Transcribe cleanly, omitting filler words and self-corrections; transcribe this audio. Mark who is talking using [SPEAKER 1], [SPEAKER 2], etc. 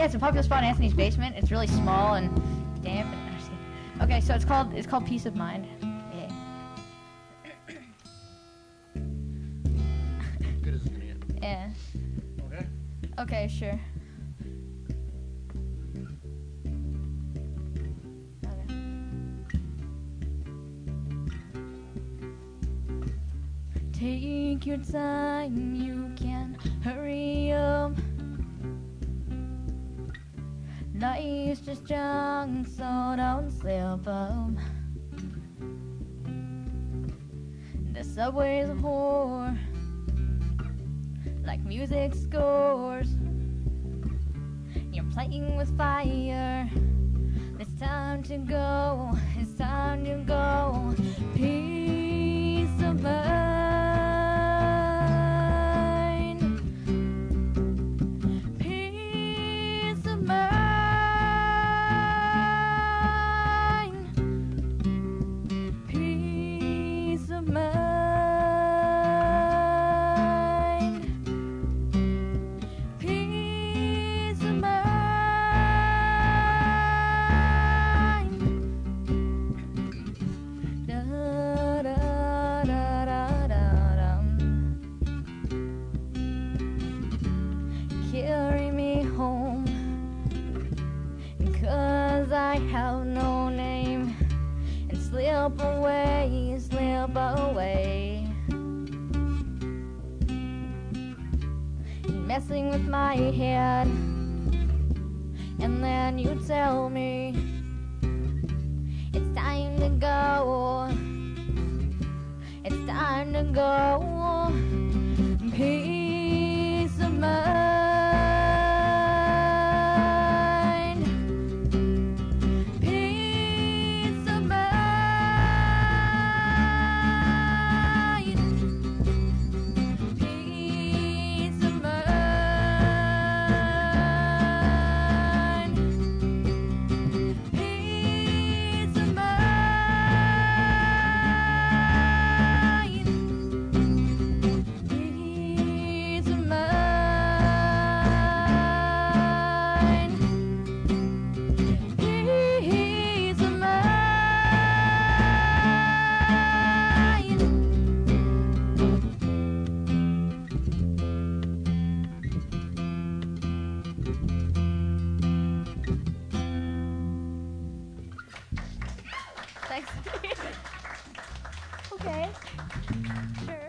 [SPEAKER 1] it's a popular spot in Anthony's basement. It's really small and damp. And okay, so it's called Peace of Mind. Yeah.
[SPEAKER 2] Good as it's gonna get.
[SPEAKER 1] Yeah.
[SPEAKER 2] Okay.
[SPEAKER 1] Okay, sure. Take your time, you can hurry up. Life's just junk, so don't slip up. The subway's a whore, like music scores. You're playing with fire. It's time to go, it's time to go. Peace of mind. Carry me home, 'cause I have no name, and slip away, slip away. Messing with my head, and then you tell me it's time to go, it's time to go. Peace of mind. Thanks. Okay. Sure.